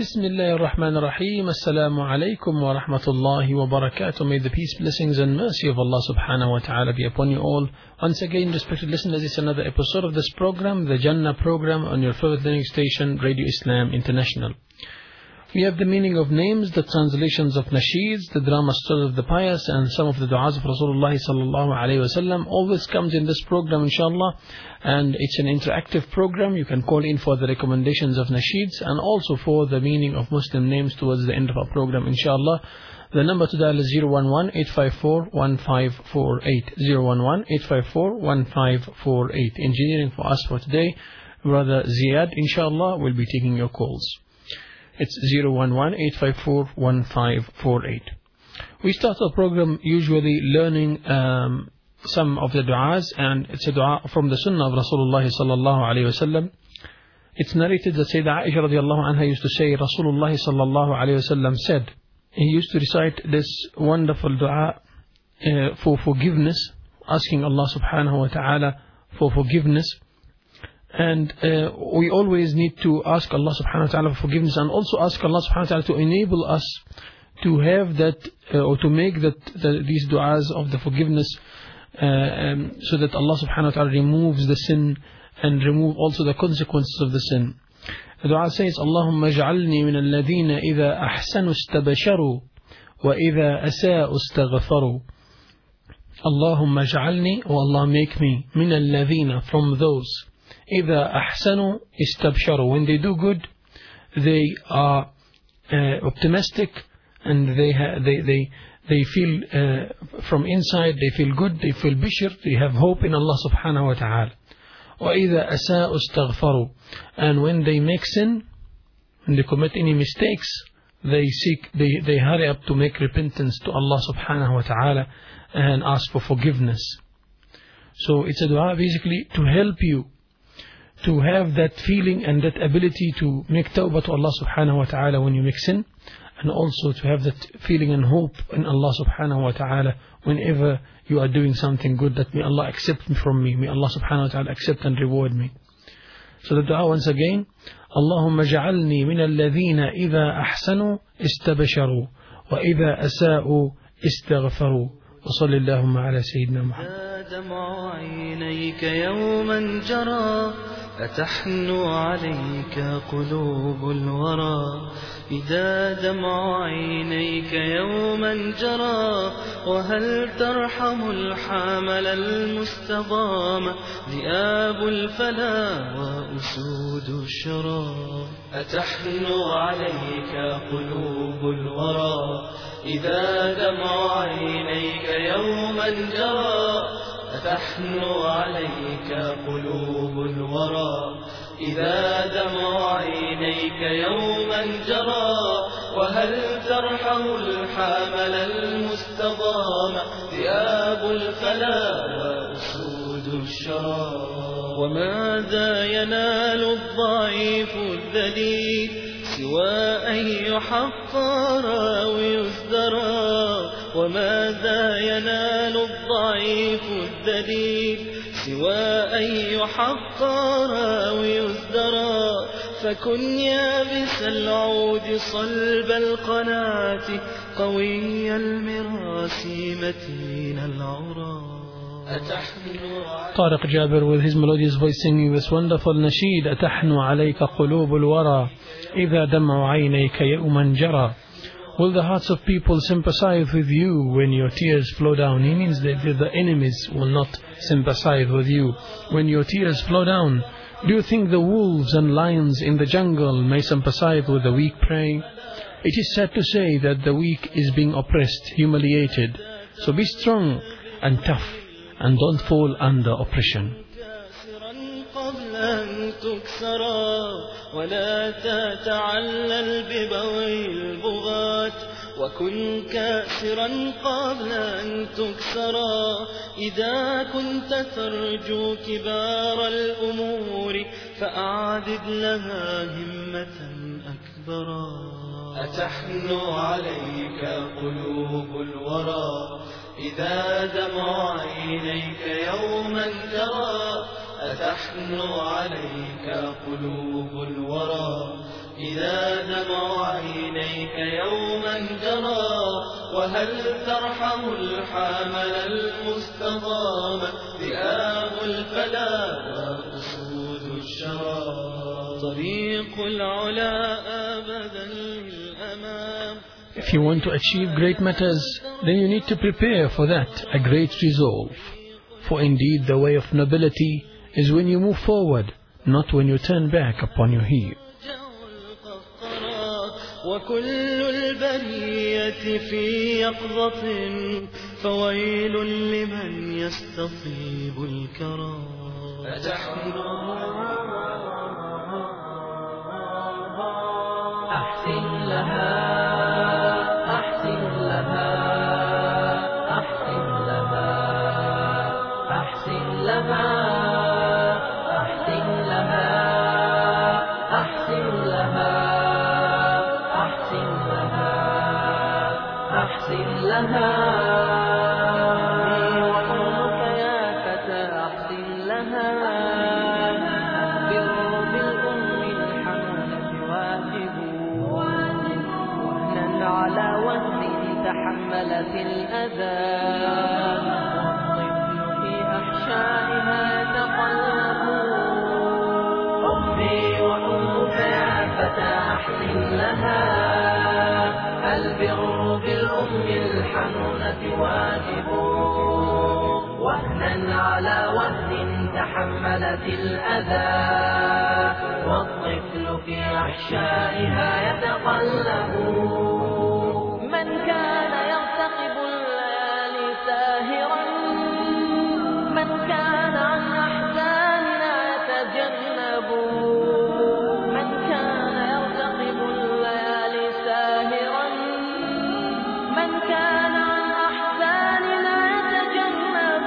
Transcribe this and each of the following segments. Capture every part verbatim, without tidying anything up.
Bismillah ar-Rahman ar-Rahim. Assalamu alaikum wa rahmatullahi wa barakatuh. May the peace, blessings and mercy of Allah subhanahu wa ta'ala be upon you all. Once again, respected listeners, it's another episode of this program, the Jannah program, on your favorite learning station, Radio Islam International. We have the meaning of names, the translations of nasheeds, the drama stories of the pious, and some of the du'as of Rasulullah sallallahu alayhi wa sallam. All this comes in this program, inshallah, and it's an interactive program. You can call in for the recommendations of nasheeds and also for the meaning of Muslim names towards the end of our program, inshallah. The number to dial is zero one one, eight five four, one five four eight. zero one one, eight five four, one five four eight. Engineering for us for today, Brother Ziad, inshallah, will be taking your calls. It's zero one one, eight five four, one five four eight. We start our program usually learning um, some of the du'as, and it's a du'a from the sunnah of Rasulullah sallallahu alayhi wa sallam. It's narrated that Sayyidah Aisha radiallahu anha used to say, Rasulullah sallallahu alayhi wa sallam said, he used to recite this wonderful du'a uh, for forgiveness, asking Allah subhanahu wa ta'ala for forgiveness. And uh, we always need to ask Allah subhanahu wa ta'ala for forgiveness, and also ask Allah subhanahu wa ta'ala to enable us to have that uh, or to make that the, these du'as of the forgiveness uh, um, so that Allah subhanahu wa ta'ala removes the sin and remove also the consequences of the sin. The du'a says, Allahumma ja'alni min alladhina idha ahsanu istabasharu wa idha asa'u istaghfaru. Allahumma ja'alni, O Allah, make me min alladhina, from those إذا أحسنوا استبشروا, when they do good they are uh, optimistic, and they ha- they they they feel uh, from inside they feel good, they feel bishir, they have hope in Allah subhanahu wa ta'ala. وإذا أساءوا استغفروا, and when they make sin, when they commit any mistakes, they seek they, they hurry up to make repentance to Allah subhanahu wa ta'ala and ask for forgiveness. So it's a dua basically to help you to have that feeling and that ability to make tawbah to Allah subhanahu wa ta'ala when you make sin, and also to have that feeling and hope in Allah subhanahu wa ta'ala whenever you are doing something good, that may Allah accept from me, may Allah subhanahu wa ta'ala accept and reward me. So the dua once again, Allahumma ja'alni min alladhina idha ahsanu istabasharu wa idha asa'u istaghfaru wa salli Allahumma ala sayyidina Muhammad. دمع عينيك يوما جرى أتحن عليك قلوب الورى إذا دمع عينيك يوما جرى وهل ترحم الحامل المستضام ذئاب الفلا وأسود الشرى أتحن عليك قلوب الورى إذا دمع عينيك يوما جرى أتحن عليك قلوب الورى إذا دمع عينيك يوما جرى وهل ترحم الحامل المستضام ذئاب الفلا وأسود الشرى وماذا ينال الضعيف الذليل سوى أن يحقر أو يزدرى وماذا ينال الضعيف الذليل سوى أن يحقر أو يزدرى فكن يابس العود صلب القناة قوي المراس متين العرى. Tariq Jabir with his melodious voice singing this wonderful nasheed, أتحن عليك قلوب الورى إذا دمع عينيك يوما جرى. Will the hearts of people sympathize with you when your tears flow down? He means that the enemies will not sympathize with you when your tears flow down. Do you think the wolves and lions in the jungle may sympathize with the weak prey? It is sad to say that the weak is being oppressed, humiliated. So be strong and tough, and don't fall under oppression. ولا تتعلل ببوي البغاة وكن كاسرا قبل أن تكسرا إذا كنت ترجو كبار الأمور فأعدد لها همة أكبرا. أتحن عليك قلوب الورى إذا دمع عينيك يوما جرى أتحن عليك قلوب الورى إذا دمع عينيك يوما جرى وهل ترحم الحامل المستضام ذئاب الفلا وأسود الشرى طريق العلا أبدا للأمام. If you want to achieve great matters, then you need to prepare for that, a great resolve. For indeed the way of nobility is when you move forward, not when you turn back upon your heel. وكل البرية في يقظة فويل لمن يستصيب الكرى. أتحن أحسن لها أحسن لها أحسن لها أحسن لها أحسن لها أحسن لها أحسن لها أحسن لها وحبك يا فتى أحسن لها بر بالأم الحنونة واجب وهنا على وهن تحملت الأذى والطفل في أحشائها يتقلب أمي وأمك يا فتى أحسن لها البر بالأم الحنونة واجب وهنا على وهن تحملت الأذى والطفل في أحشائها يتقلب. من كان يرتقب الليالي ساهرا من كان عن أحزاننا يتجنب من كان يرتقب الليالي ساهرا من كان عن أحزاننا يتجنب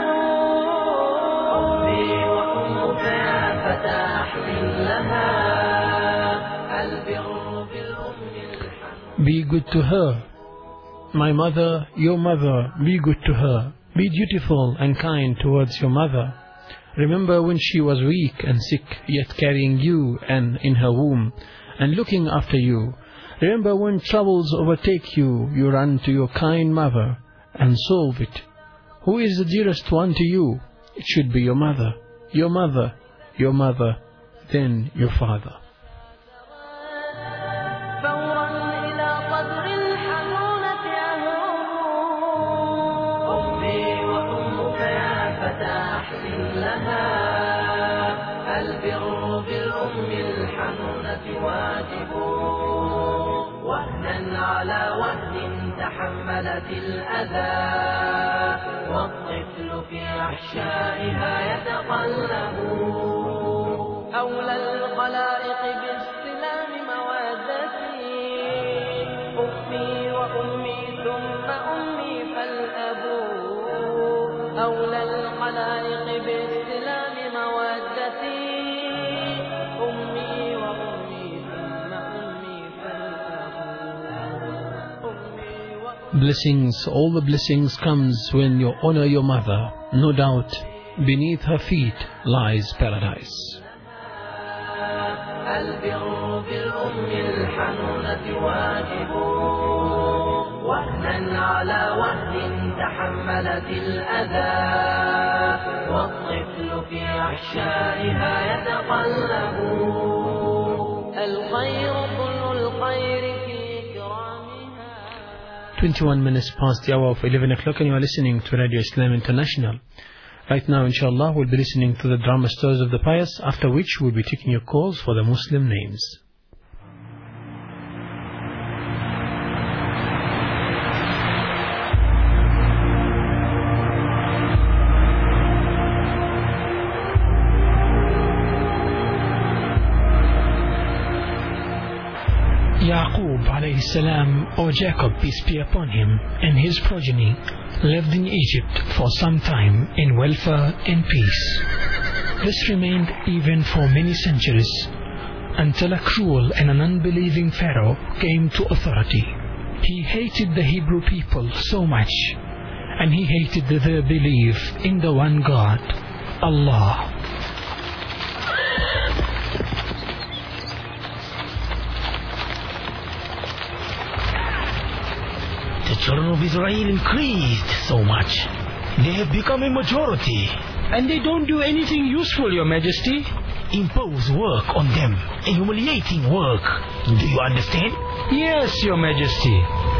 أمي وأمك يا فتى أحسن لها البر بالأم الحنونة. Be good to her. My mother, your mother, be good to her. Be dutiful and kind towards your mother. Remember when she was weak and sick, yet carrying you and in her womb, and looking after you. Remember when troubles overtake you, you run to your kind mother and solve it. Who is the dearest one to you? It should be your mother, your mother, your mother, then your father. البر بالأم الحنونة واجب وهنا على وهن تحملت الأذى والطفل في أحشائها يتقلب أولى الخلائق باستلام موادتي أختي وأمي ثم أمي فالأب أولى الخلائق باستلام موادتي أمي وأمي ثم أمي فالأب أمي وأمي. Blessings, all the blessings comes when you honor your mother. No doubt, beneath her feet lies paradise. البر بالأم الحنونة واجب وهنا على وهن تحملت الأذى والطفل في أحشائها يتقلب الخير كل الخير في إكرامها. twenty-one minutes past the hour of eleven o'clock, and you are listening to Radio Islam International. Right now, inshallah, we'll be listening to the drama stories of the pious, after which we'll be taking your calls for the Muslim names. Yaqub alayhi salam, or Jacob, peace be upon him, and his progeny lived in Egypt for some time in welfare and peace. This remained even for many centuries, until a cruel and an unbelieving Pharaoh came to authority. He hated the Hebrew people so much, and he hated their belief in the one God, Allah. children of Israel increased so much. They have become a majority. And they don't do anything useful, Your Majesty. Impose work on them, a humiliating work. Do you understand? Yes, Your Majesty.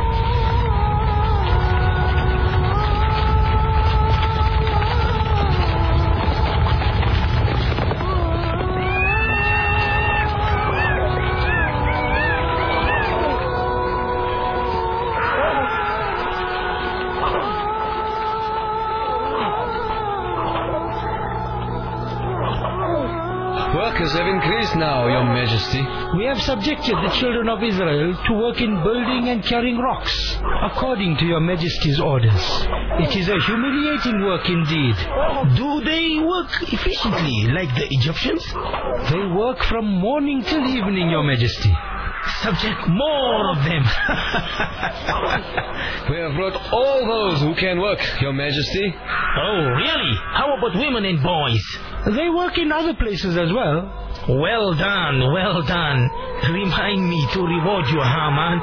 Workers have increased now, Your Majesty. We have subjected the children of Israel to work in building and carrying rocks, according to Your Majesty's orders. It is a humiliating work indeed. Do they work efficiently like the Egyptians? They work from morning till evening, Your Majesty. Subject more of them. We have brought all those who can work, Your Majesty. Oh, really? How about women and boys? They work in other places as well. Well done, well done. Remind me to reward you, Haman.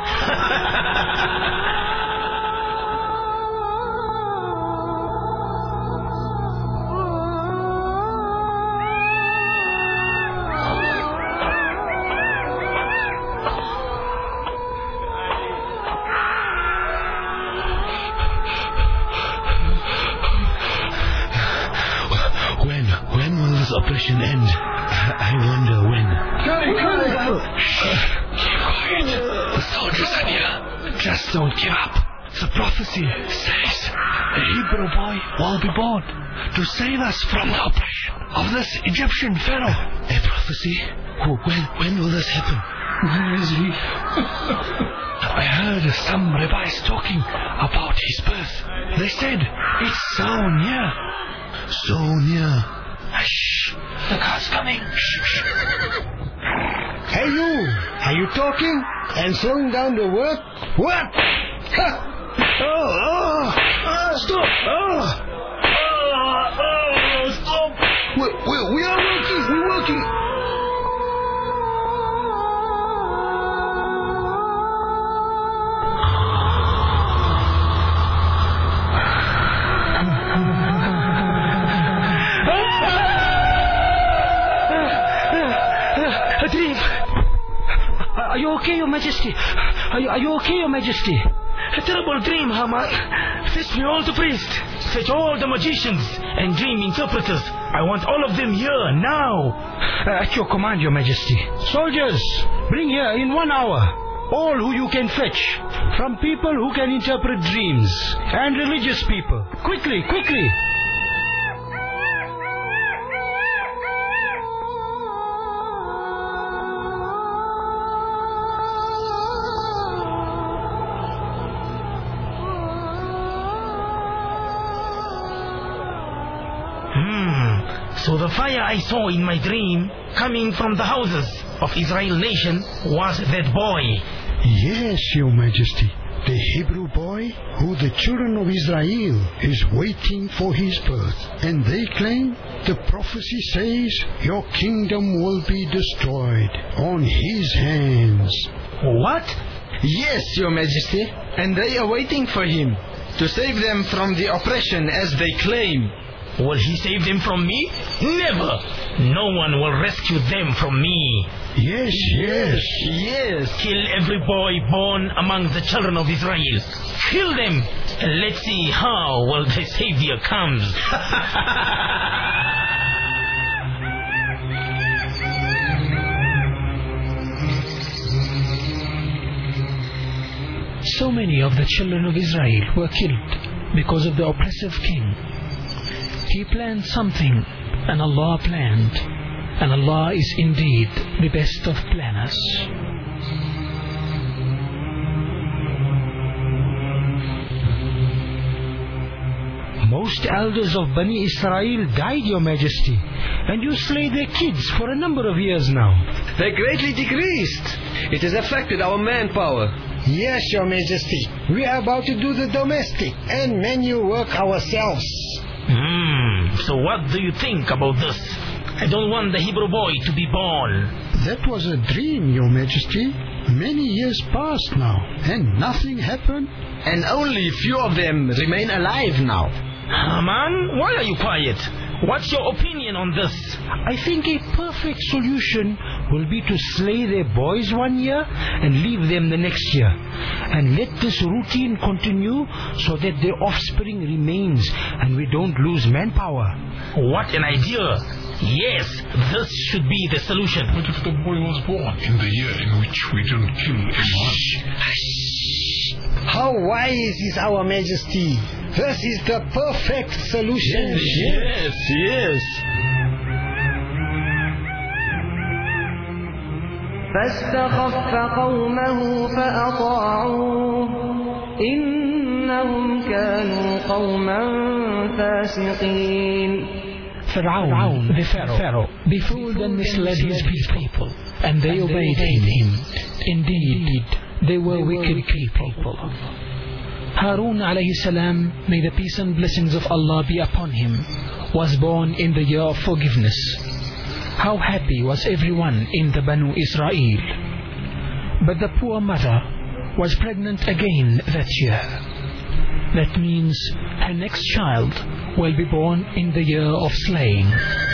Oppression end. I wonder when. Hurry, hurry! Shh. Keep quiet. The soldiers are near. Just don't give up. The prophecy says a Hebrew boy will be born to save us from the oppression of this Egyptian pharaoh. A prophecy? When, when will this happen? Where is he? I heard some rabbis talking about his birth. They said it's so near. So near. Shh! The car's coming. Shh, shh. Hey you! Are you talking and slowing down the work? What? Ha! Oh, oh! Ah, stop! Oh! Oh, oh, stop! We, we, we are working! We're working! Are you okay, Your Majesty? Are you, are you okay, Your Majesty? A terrible dream, Haman. Fetch me all the priests. Fetch all the magicians and dream interpreters. I want all of them here, now. Uh, at your command, Your Majesty. Soldiers, bring here in one hour all who you can fetch. From people who can interpret dreams. And religious people. Quickly, quickly. So the fire I saw in my dream, coming from the houses of Israel nation, was that boy. Yes, Your Majesty. The Hebrew boy who the children of Israel is waiting for his birth. And they claim the prophecy says your kingdom will be destroyed on his hands. What? Yes, Your Majesty. And they are waiting for him to save them from the oppression as they claim. Will he save them from me? Never! No one will rescue them from me. Yes, yes, yes. Kill every boy born among the children of Israel. Kill them, and let's see how well the Savior comes. So many of the children of Israel were killed because of the oppressive king. He planned something, and Allah planned, and Allah is indeed the best of planners. Most elders of Bani Israel died, Your Majesty, and you slay their kids for a number of years now. They greatly decreased. It has affected our manpower. Yes, Your Majesty. We are about to do the domestic and menu work ourselves. Hmm, so what do you think about this? I don't want the Hebrew boy to be born. That was a dream, Your Majesty. Many years passed now, and nothing happened. And only few of them remain alive now. Haman, why are you quiet? What's your opinion on this? I think a perfect solution will be to slay their boys one year and leave them the next year. And let this routine continue so that their offspring remains and we don't lose manpower. What an idea! Yes, this should be the solution. What if the boy was born in the year in which we didn't kill anyone? How wise is our Majesty? This is the perfect solution. Yes, yes. فاستخف قومه فأطاعوه إنهم كانوا قوما فاسقين. Pharaoh, the Pharaoh, Pharaoh befooled and misled his people, and they obeyed him. Indeed, they were wicked people. Harun alayhi salam, may the peace and blessings of Allah be upon him, was born in the year of forgiveness. How happy was everyone in the Banu Israel. But the poor mother was pregnant again that year. That means her next child will be born in the year of slaying.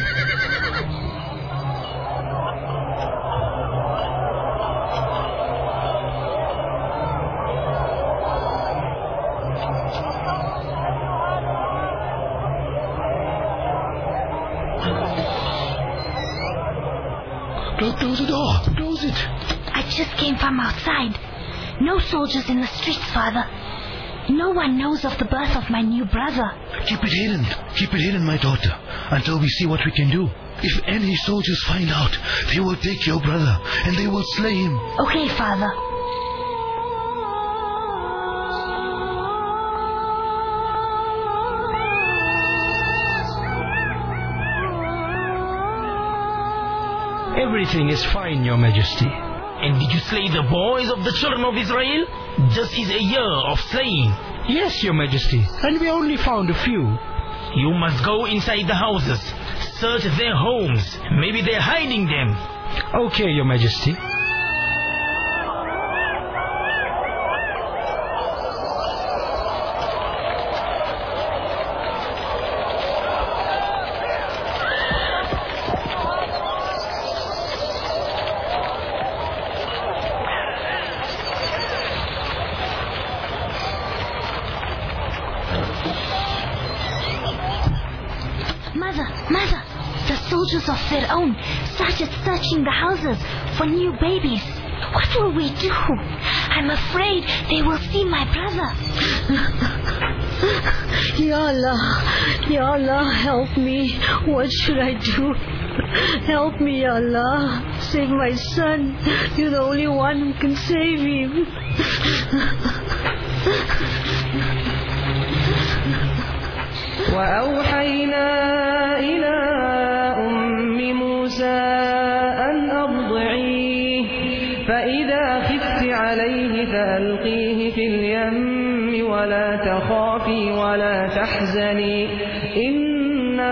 Close the door. Close it. I just came from outside. No soldiers in the streets, Father. No one knows of the birth of my new brother. Keep it hidden. Keep it hidden, my daughter, until we see what we can do. If any soldiers find out, they will take your brother and they will slay him. Okay, Father. Everything is fine, Your Majesty. And did you slay the boys of the children of Israel? This is a year of slaying. Yes, Your Majesty, and we only found a few. You must go inside the houses, search their homes. Maybe they're hiding them. Okay, Your Majesty. Of their own started searching the houses for new babies. What will we do? I'm afraid they will see my brother. Ya Allah, Ya Allah, help me. What should I do? Help me, Ya Allah. Save my son. You're the only one who can save him. وأوحينا إلى أن أرضعيه فإذا خفت عليه فألقيه في اليم ولا تخافي ولا تحزني إنا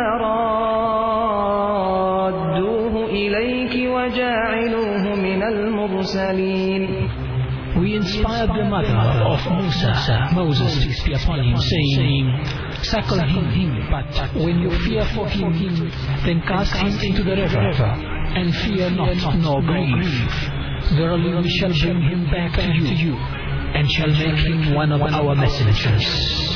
رادوه إليك وجاعلوه من المرسلين. We inspired the mother of Musa, Moses, peace be upon him, saying, suckle him, but when you fear for him, then cast him into the river, and fear not, nor grieve. Verily we shall bring him back to you, and shall make him one of our messengers.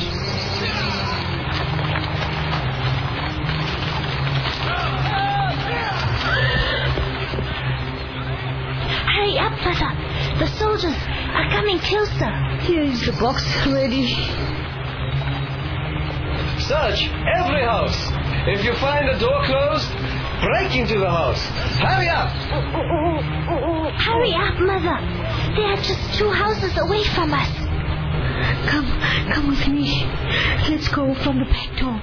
Hurry up, Father. The soldiers are coming closer. Here is the box ready. Search every house. If you find the door closed, break into the house. Hurry up! Hurry up, Mother. They are just two houses away from us. Come, come with me. Let's go from the back door.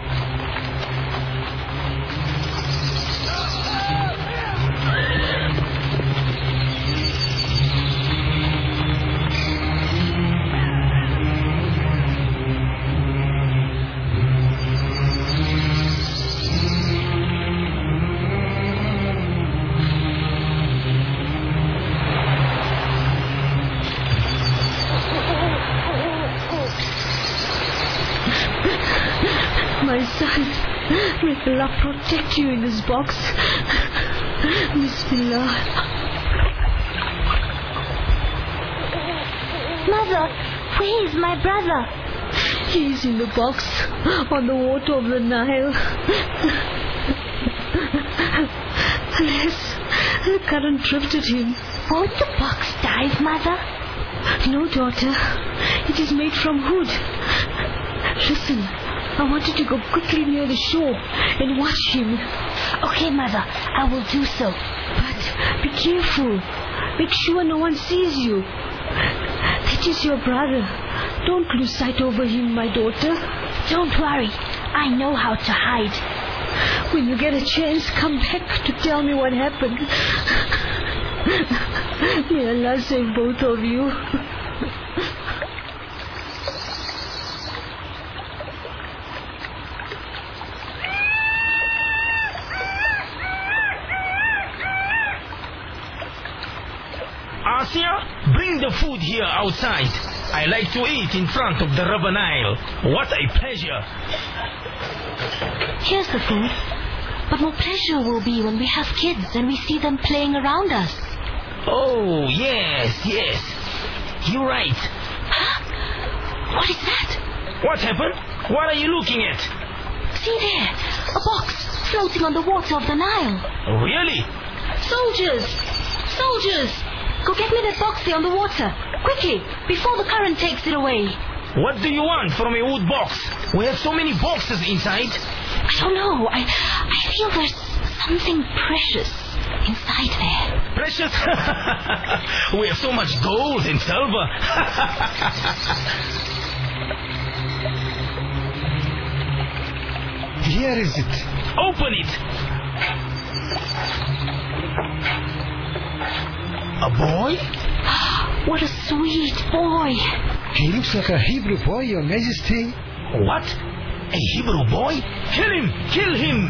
my son. May Allah protect you in this box. Bismillah. Mother, where is my brother? He is in the box on the water of the Nile. Alas, the current drifted him. Won't the box dive, Mother? No, daughter. It is made from wood. Listen, I want you to go quickly near the shore and watch him. Okay, Mother, I will do so. But be careful. Make sure no one sees you. That is your brother. Don't lose sight over him, my daughter. Don't worry. I know how to hide. When you get a chance, come back to tell me what happened. May Allah save both of you. Asya, bring the food here outside. I like to eat in front of the River Nile. What a pleasure. Here's the food. But more pleasure will be when we have kids and we see them playing around us. Oh, yes, yes. You're right. Huh? What is that? What happened? What are you looking at? See there, a box floating on the water of the Nile. Really? Soldiers! Soldiers! Go get me that box there on the water. Quickly, before the current takes it away. What do you want from a wood box? We have so many boxes inside. I don't know. I, I feel there's something precious inside there. Precious? We have so much gold and silver. Here is it. Open it. A boy? What a sweet boy. He looks like a Hebrew boy, Your Majesty. What? A Hebrew boy? Kill him! Kill him!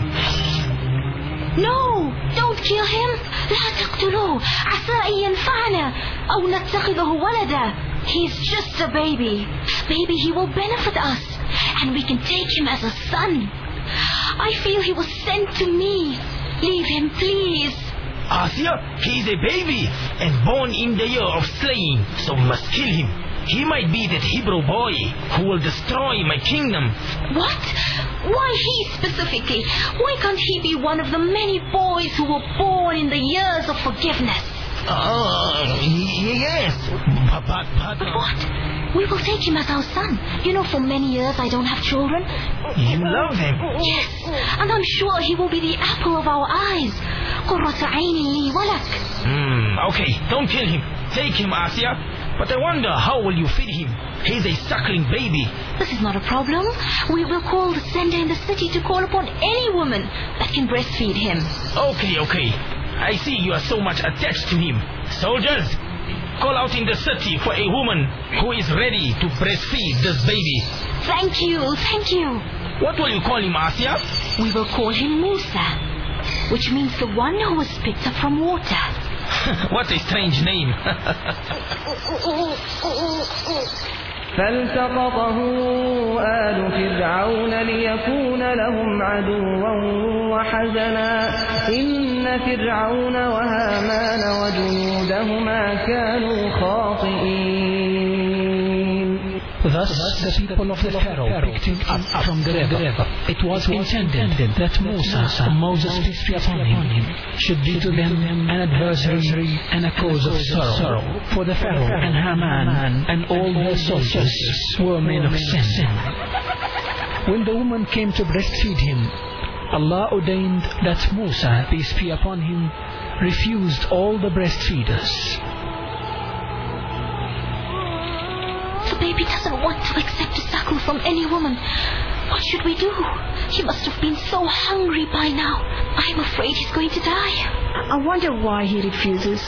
No! Don't kill him! لا تقتلوه عسى أن ينفعنا أو نتخذه ولدا. He's just a baby. Maybe he will benefit us and we can take him as a son. I feel he was sent to me. Leave him, please. Asya, he is a baby and born in the year of slaying, so we must kill him. He might be that Hebrew boy who will destroy my kingdom. What? Why he specifically? Why can't he be one of the many boys who were born in the years of forgiveness? Uh, yes. But, but, but, but what? We will take him as our son. You know, for many years I don't have children. You love him? Yes, and I'm sure he will be the apple of our eyes. قرة عين لي ولك. Hmm, okay, don't kill him. Take him, Asya. But I wonder, how will you feed him? He's a suckling baby. This is not a problem. We will call the sender in the city to call upon any woman that can breastfeed him. Okay, okay. I see you are so much attached to him. Soldiers, call out in the city for a woman who is ready to breastfeed this baby. Thank you, thank you. What will you call him, Asya? We will call him Musa, which means the one who was picked up from water. What a strange name. فالتقطه آل فرعون ليكون لهم عدوا وحزنا إن فرعون وهامان وجنودهما كانوا خاطئين. Thus the people of the Pharaoh picked him up from the river. It was intended that Musa, Moses peace be upon him, should be to them an adversary and a cause of sorrow. For the Pharaoh and Haman and all their soldiers were men of sin. When the woman came to breastfeed him, Allah ordained that Musa, peace be upon him, refused all the breastfeeders. The baby doesn't want to accept a suckle from any woman. What should we do? He must have been so hungry by now. I'm afraid he's going to die. I wonder why he refuses.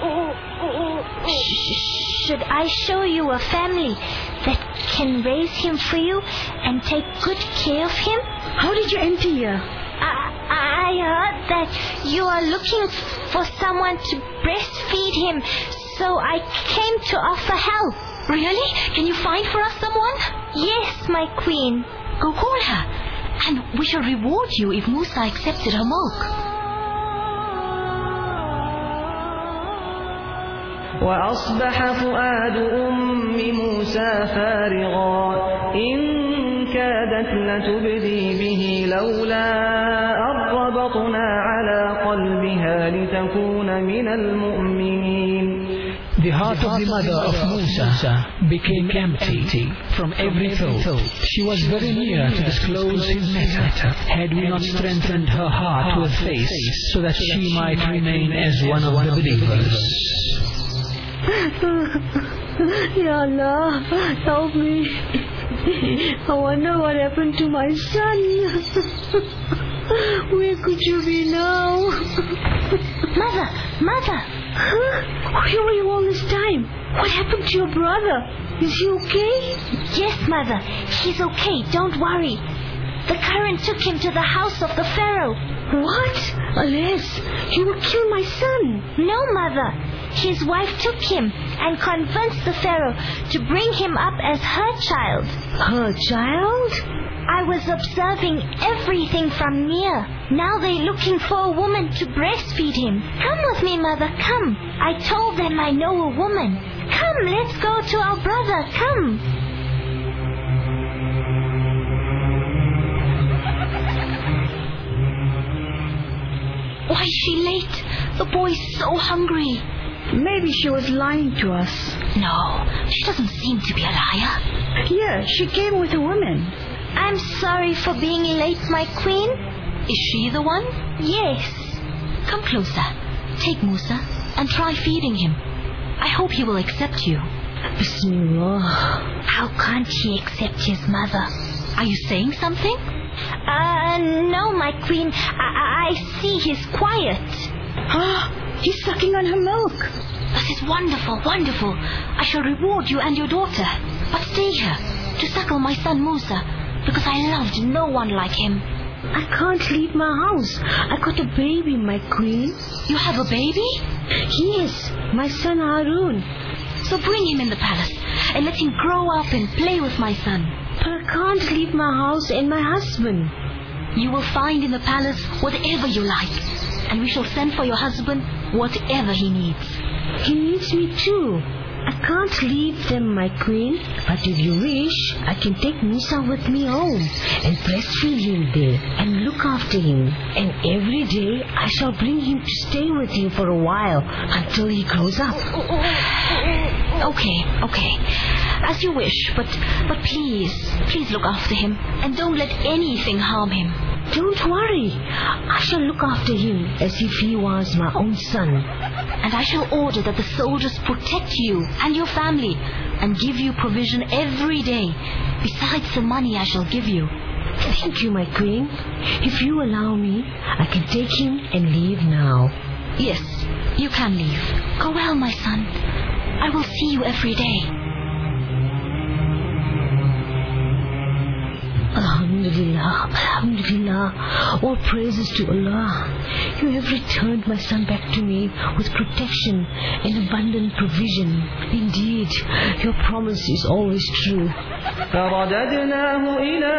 Should I show you a family that can raise him for you and take good care of him? How did you enter here? I, I heard that you are looking for someone to breastfeed him, so I came to offer help. Really? Can you find for us someone? Yes, my queen. Go call her. And we shall reward you if Musa accepted her milk. وأصبح فؤاد أم موسى فارغا إن كادت لتبدي به لولا أن ربطنا على قلبها لتكون من المؤمنين. The heart of the mother of Musa became empty from every thought. She was very near to disclose his matter, had we not strengthened her heart with faith, so that she might remain as one of the believers. Ya Allah, help me. I wonder what happened to my son. Where could you be now? Mother, Mother! Huh? Where were you all this time? What happened to your brother? Is he okay? Yes, Mother. He's okay. Don't worry. The current took him to the house of the Pharaoh. What? Alas, you will kill my son. No, Mother. His wife took him and convinced the Pharaoh to bring him up as her child. Her child? I was observing everything from near. Now they're looking for a woman to breastfeed him. Come with me, Mother, come. I told them I know a woman. Come, let's go to our brother, come. Why is she late? The boy's so hungry. Maybe she was lying to us. No, she doesn't seem to be a liar. Yeah, she came with a woman. I'm sorry for being late, my queen. Is she the one? Yes. Come closer. Take Musa and try feeding him. I hope he will accept you. Bismillah. How can't he accept his mother? Are you saying something? Uh, no, my queen. I, I see he's quiet. Ah, he's sucking on her milk. This is wonderful, wonderful. I shall reward you and your daughter. But stay here to suckle my son Musa, because I loved no one like him. I can't leave my house. I got a baby, my queen. You have a baby? Yes, my son Harun. So bring him in the palace and let him grow up and play with my son. But I can't leave my house and my husband. You will find in the palace whatever you like, and we shall send for your husband whatever he needs. He needs me too. I can't leave them, my queen. But if you wish, I can take Musa with me home and breastfeed him there and look after him. And every day I shall bring him to stay with you for a while until he grows up. Okay, okay. As you wish, but but please, please look after him and don't let anything harm him. Don't worry. I shall look after him as if he was my own son. And I shall order that the soldiers protect you and your family and give you provision every day, besides the money I shall give you. Thank you, my queen. If you allow me, I can take him and leave now. Yes, you can leave. Go well, my son. I will see you every day. Alhamdulillah, Alhamdulillah. All praises to Allah. You have returned my son back to me with protection and abundant provision. Indeed, your promise is always true. فرددناه إلى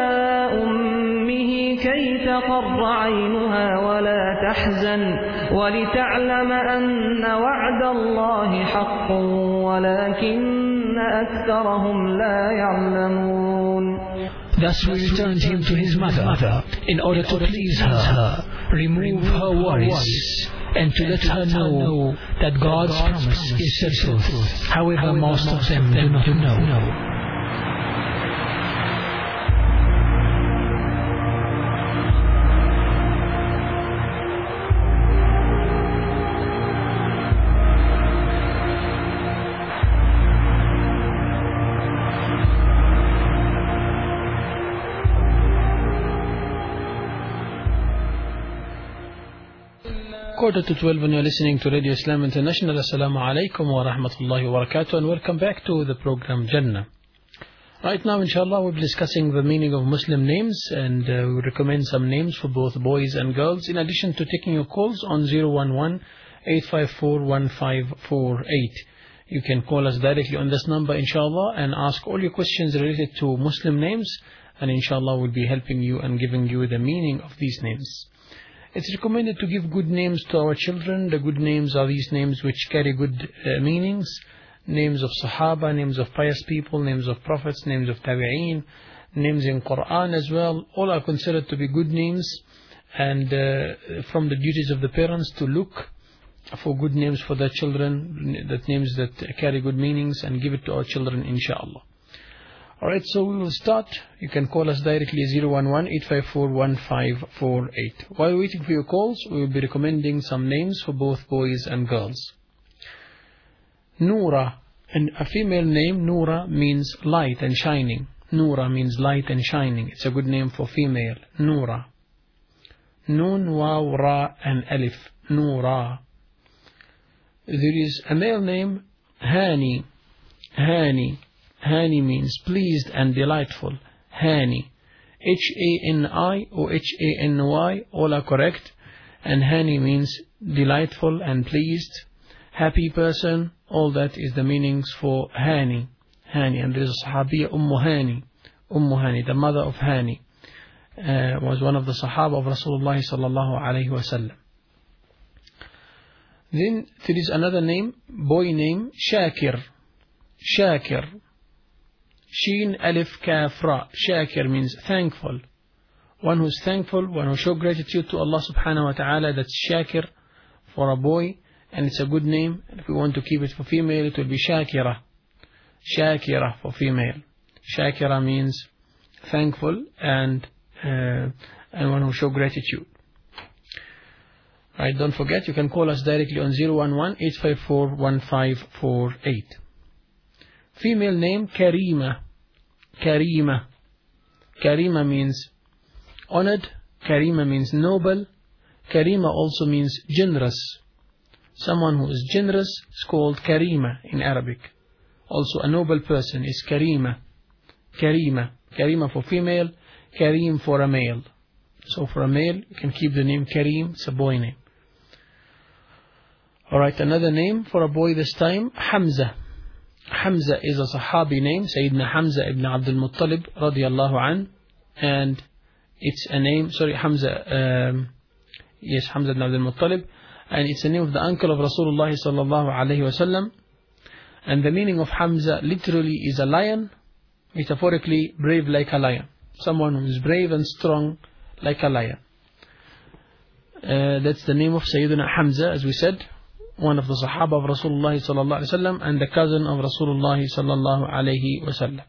أمه كي تقر عينها ولا تحزن ولتعلم أن وعد الله حق ولكن أكثرهم لا يعلمون. Thus we returned him to his mother, in order to please her, remove her worries, and to let her know that God's promise is certain. However, most of them do not know. Quarter to twelve when you're listening to Radio Islam International. Assalamu alaikum wa rahmatullahi wa barakatuh, and welcome back to the program Jannah. Right now, inshallah, we'll be discussing the meaning of Muslim names, and uh, we recommend some names for both boys and girls, in addition to taking your calls on zero one one, eight five four, one five four eight. You can call us directly on this number, inshallah, and ask all your questions related to Muslim names, and inshallah we'll be helping you and giving you the meaning of these names. It's recommended to give good names to our children. The good names are these names which carry good uh, meanings. Names of Sahaba, names of pious people, names of prophets, names of Tabi'een, names in Quran as well. All are considered to be good names, and uh, from the duties of the parents to look for good names for their children, that names that carry good meanings, and give it to our children inshallah. Alright, so we will start. You can call us directly zero one one, eight five four, one five four eight. While waiting for your calls, we will be recommending some names for both boys and girls. Noora, and a female name. Noora means light and shining. Noora means light and shining. It's a good name for female. Noora. Noon, Waw, Ra, and Alif. Noora. There is a male name, Hani. Hani. Hani means pleased and delightful. Hani. H A N I or H A N Y, all are correct. And Hani means delightful and pleased, happy person. All that is the meanings for Hani. Hani. And there is a Sahabiya, Ummu Hani. Ummu Hani, the mother of Hani, uh, was one of the Sahaba of Rasulullah sallallahu alayhi wa sallam. Then there is another name, boy name, Shakir. Shakir. Sheen, Alif, Kaf, Ra. Shakir means thankful. One who is thankful, one who shows gratitude to Allah subhanahu wa ta'ala. That's Shakir for a boy. And it's a good name. If we want to keep it for female, it will be Shakira. Shakira for female. Shakira means thankful and uh, and one who shows gratitude. Right, don't forget, you can call us directly on zero one one, eight five four, one five four eight. Female name, Karima. Karima. Karima means honored. Karima means noble. Karima also means generous. Someone who is generous is called Karima in Arabic. Also a noble person is Karima. Karima. Karima for female, Kareem for a male. So for a male, you can keep the name Kareem. It's a boy name. Alright, another name for a boy this time, Hamza. Hamza is a Sahabi name, Sayyidina Hamza ibn Abdul Muttalib radiyallahu an. And it's a name, sorry, Hamza, um, yes, Hamza ibn Abdul Muttalib. And it's the name of the uncle of Rasulullah sallallahu alayhi wa sallam. And the meaning of Hamza literally is a lion, metaphorically brave like a lion. Someone who is brave and strong like a lion. Uh, that's the name of Sayyidina Hamza, as we said, one of the Sahaba of Rasulullah sallallahu alayhi wa sallam and the cousin of Rasulullah sallallahu alayhi wa sallam.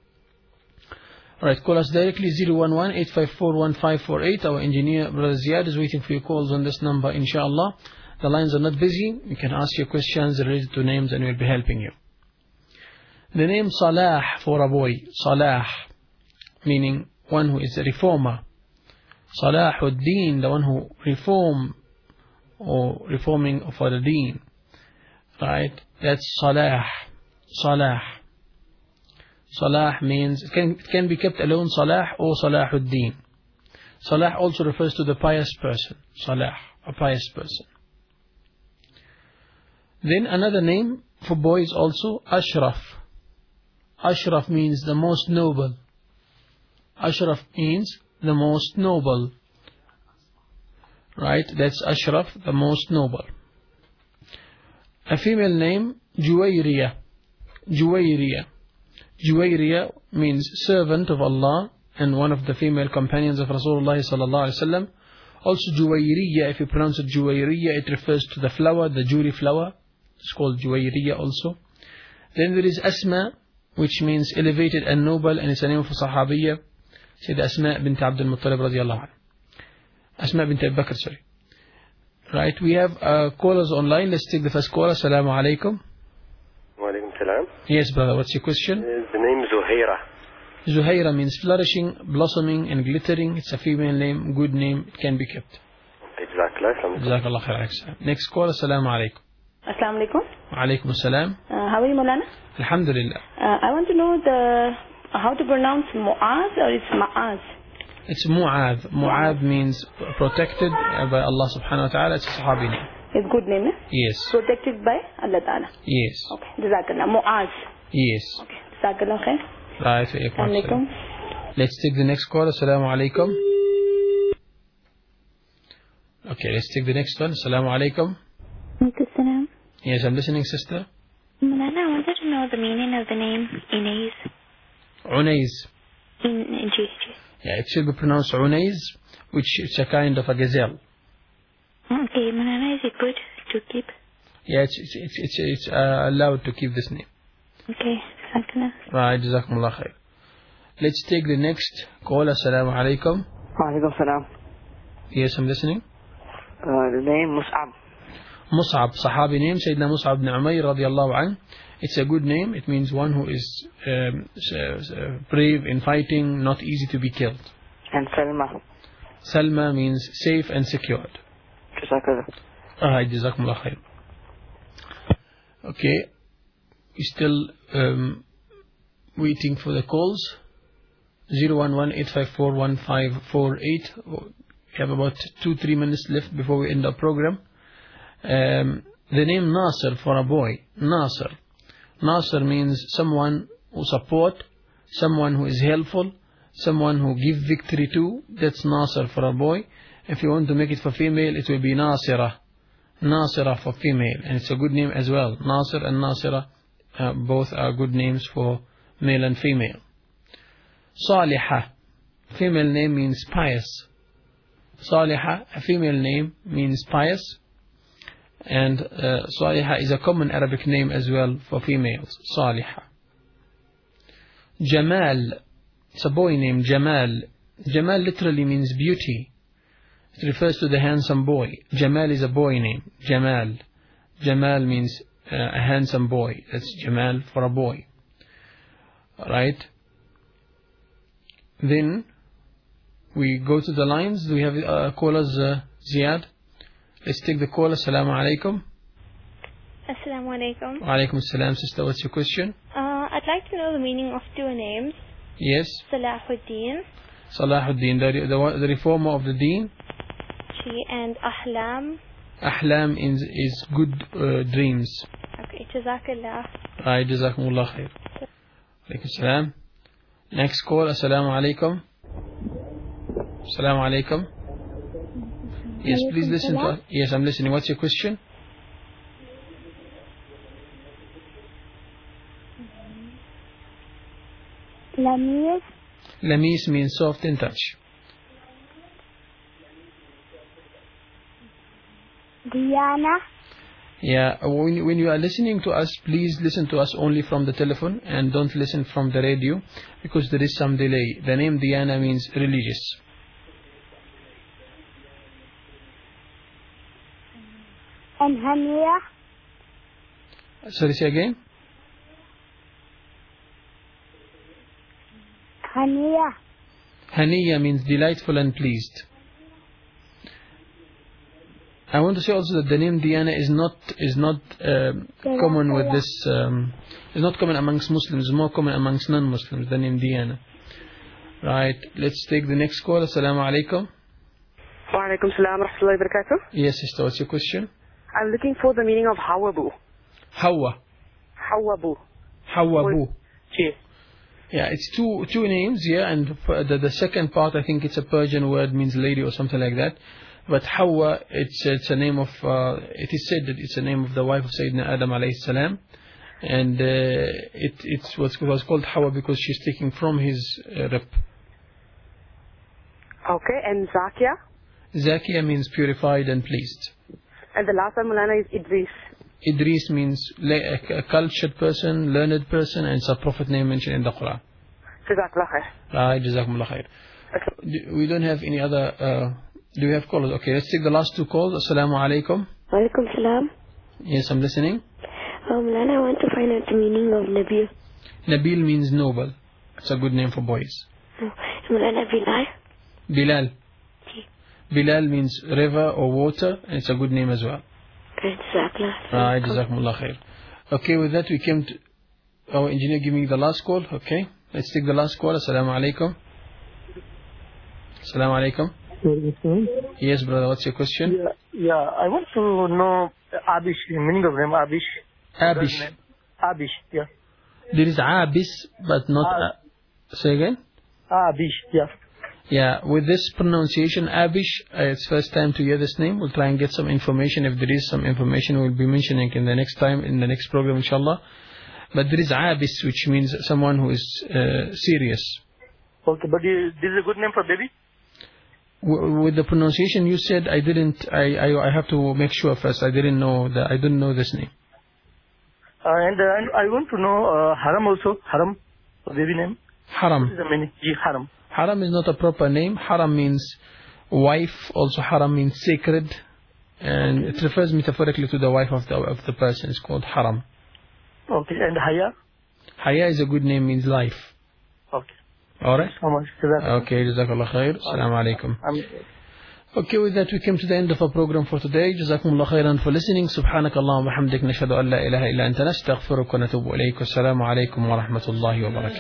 Alright, call us directly zero one one, eight five four, one five four eight. Our engineer, Brother Ziyad, is waiting for your calls on this number, inshallah. The lines are not busy. You can ask your questions related to names and we'll be helping you. The name Salah for a boy. Salah, meaning one who is a reformer. Salahuddin, the one who reform or reforming for the deen. Right? That's Salah. Salah. Salah means, it can, it can be kept alone, Salah or Salahuddin. Salah also refers to the pious person. Salah, a pious person. Then another name for boys also, Ashraf. Ashraf means the most noble. Ashraf means the most noble. Right, that's Ashraf, the most noble. A female name, Juwayriya. Juwayriya. Juwayriya means servant of Allah and one of the female companions of Rasulullah sallallahu alaihi wasallam. Also Juwayriya, if you pronounce it Juwayriya, it refers to the flower, the jewelry flower. It's called Juwayriya also. Then there is Asma, which means elevated and noble, and it's a name of a Sahabiyya, Sayyida Asma bint Abdul Muttalib radiyallahu anha. Asma bint Abu Bakr, sorry. Right, we have uh, callers online. Let's take the first caller. Assalamu alaikum. Wa alaikum salam. Yes, brother, what's your question? Uh, the name Zuhaira. Zuhaira means flourishing, blossoming and glittering. It's a female name, good name, it can be kept. Exactly. Jazakallah khair. Next call, assalamu alaikum. Assalamu alaikum. Wa alaikum assalam. Uh, how are you, Maulana? Alhamdulillah. Uh, I want to know the how to pronounce Mu'az or it's Ma'az? It's Mu'adh. Mu'adh means protected by Allah subhanahu wa ta'ala. It's a Sahabi name. It's good name, eh? Yes. Protected by Allah ta'ala. Yes. Okay. Jazakallah. Mu'az. Yes. Okay. Jazakallah khair. Right. Assalamu alaikum. Let's take the next call. Assalamu alaikum. Okay, let's take the next one. Assalamu alaikum. Salam. Yes, I'm listening, sister. Mulana, I wanted to know the meaning of the name Inez. Unais. In, in G. Yeah, it should be pronounced Unais, which is a kind of a gazelle. Okay, Mulana, is it good to keep? Yeah, it's it's it's it's, it's uh, allowed to keep this name. Okay, Jazakallah. Right, Jazakumullah khair. Let's take the next call. Assalamu alaikum. Alaikum salam. Yes, I'm listening. Uh, the name Mus'ab. Mus'ab, Sahabi name, Sayyidina Mus'ab ibn Umayr radiallahu anh. It's a good name. It means one who is um, brave in fighting, not easy to be killed. And Salma. Salma means safe and secured. Jazakallah. Alright, Jazakumullah khair. Okay, we're still um, waiting for the calls. zero one one eight five four one five four eight. We have about two, three minutes left before we end our program. Um, the name Nasir for a boy. Nasir. Nasir means someone who support, someone who is helpful, someone who give victory to. That's Nasir for a boy. If you want to make it for female, it will be Nasira. Nasira for female. And it's a good name as well. Nasir and Nasira, uh, both are good names for male and female. Salihah. Female name means pious. Salihah, a female name, means pious. And uh, Salihah is a common Arabic name as well for females. Salihah. Jamal. It's a boy named Jamal. Jamal literally means beauty. It refers to the handsome boy. Jamal is a boy name. Jamal. Jamal means uh, a handsome boy. That's Jamal for a boy. Alright. Then we go to the lines. Do we have uh, callers, uh, Ziad? Let's take the call. Assalamu alaikum. Assalamu alaikum. Wa alaikum assalam, sister. What's your question? Uh, I'd like to know the meaning of two names. Yes. Salahuddin. Salahuddin, the, the, the reformer of the deen. She and Ahlam. Ahlam is, is good uh, dreams. Okay, Jazakallah. Right, Jazakumullah khair. Alaikum salam. Next call. Assalamu alaikum. Assalamu alaikum. Yes, please listen to us. Yes, I'm listening. What's your question? Lamis. Lamis means soft in touch. Diana. Yeah, when, when you are listening to us, please listen to us only from the telephone and don't listen from the radio because there is some delay. The name Diana means religious. And Hania. Sorry, say again. Hania. Haniya means delightful and pleased. I want to say also that the name Diana is not is not uh, common with this. Um, is not common amongst Muslims. It's more common amongst non-Muslims. The name Diana. Right. Let's take the next call. Assalamu alaikum. Wa alaikum salam wa rahmatullahi wa barakatuh. Yes, sister. What's your question? I'm looking for the meaning of Hawabu. Hawa. Hawabu. Hawabu. Yes. Yeah, it's two two names here, and the, the second part I think it's a Persian word, means lady or something like that. But Hawa, it's it's a name of. Uh, it is said that it's a name of the wife of Sayyidina Adam alayhi salam, and uh, it it's what was called Hawa because she's taking from his uh, rib. Okay, and Zakia. Zakia means purified and pleased. And the last one, Mulana, is Idris. Idris means a cultured person, learned person, and it's a prophet name mentioned in the Quran. Jazakallah khair. Right, Jazakumullah khair. Okay. We don't have any other. Uh, do we have callers? Okay, let's take the last two calls. Assalamu alaikum. Wa alaikum salam. Yes, I'm listening. Um, Lana, I want to find out the meaning of Nabil. Nabil means noble. It's a good name for boys. Oh, Mulana, Bilal. Bilal. Bilal means river or water, and it's a good name as well. Right, Jazakumullah khair. Okay, with that we came to our engineer giving the last call. Okay, let's take the last call. Assalamu alaikum. Assalamu alaikum. Yes, brother, what's your question? Yeah, yeah, I want to know Abish, meaning of name Abish. Abish. Abish, yeah. There is Abis, but not. Uh, uh, say again? Abish, yeah. Yeah, with this pronunciation, Abish, uh, it's first time to hear this name. We'll try and get some information. If there is some information, we'll be mentioning in the next time, in the next program, inshallah. But there is Abis, which means someone who is uh, serious. Okay, but this is a good name for baby? W- with the pronunciation you said, I didn't, I, I, I have to make sure first. I didn't know that, I didn't know this name. Uh, and, uh, and I want to know uh, Haram also, Haram, baby name. Haram. What is the meaning? Ji, Haram. Haram is not a proper name. Haram means wife. Also, Haram means sacred, and it refers metaphorically to the wife of the of the person. It's called Haram. Okay, and Haya? Haya is a good name, means life. Okay. All right. How much? Okay. Jazakallah khair. Assalamu alaikum. Okay, with that we came to the end of our program for today. Jazakumullah khairan for listening. Subhanak Allahumma wa bihamdik, nashhadu an la ilaha illa anta, nastaghfiruka wa natubu ilayk. Assalamu alaikum wa rahmatullahi wa barakatuh.